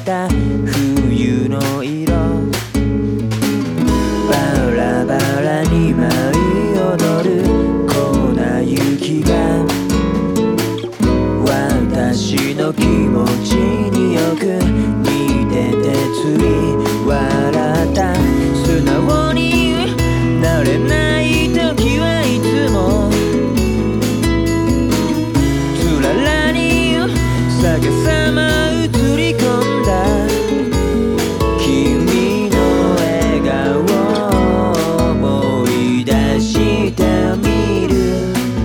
た冬の色、バラバラに舞い踊る粉雪が私の気持ちによく似ててつい笑った。素直になれない時はいつもつららに逆さま映り込んだ君の笑顔を思い出してみる。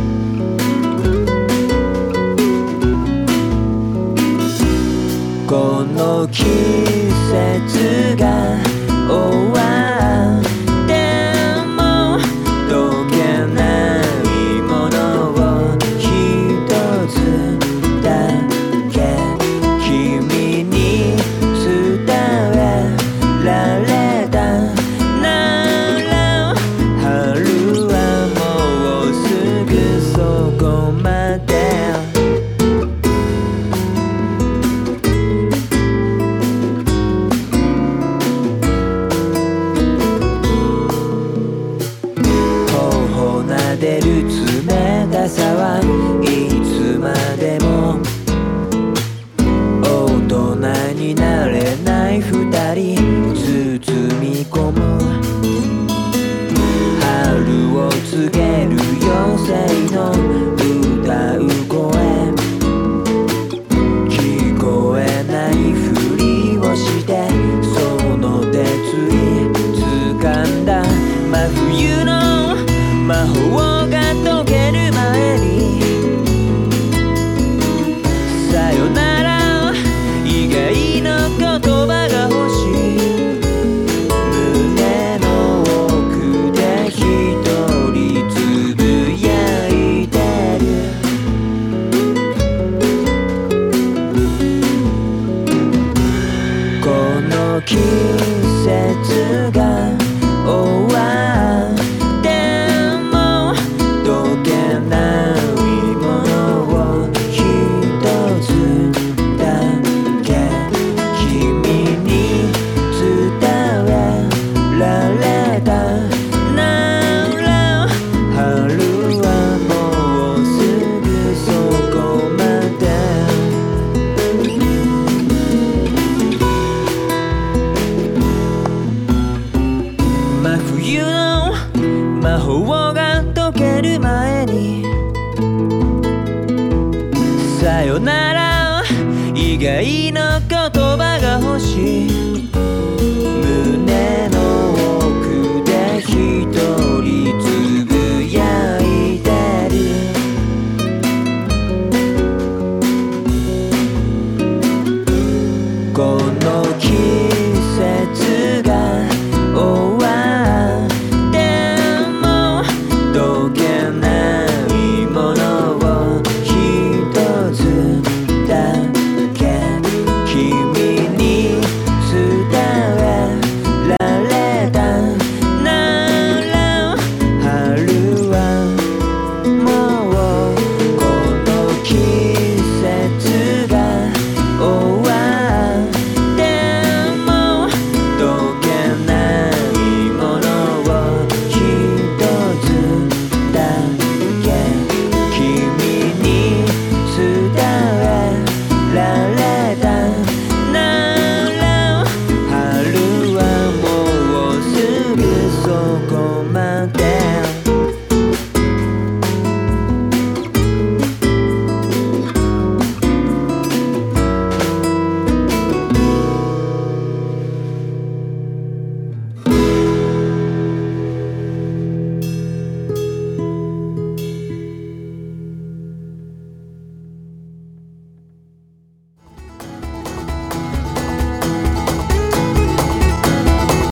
この季節が終わっても溶けないものを一つだけ君に伝えられたなら、春はもうすぐそこまで。出る冷たさはいつまでも大人になれない二人包み込む。春を告げる妖精の歌う声、聞こえないふりをしてその手つい掴んだ真冬の魔法が解ける前にさよなら以外の言葉が欲しい。胸の奥で一人つぶやいてる。この季節が終わって溶けないものを一つだけ君に伝えられたなら、春はもうすぐそこまで。真冬の魔法が解ける前にさよなら以外の言葉が欲しい。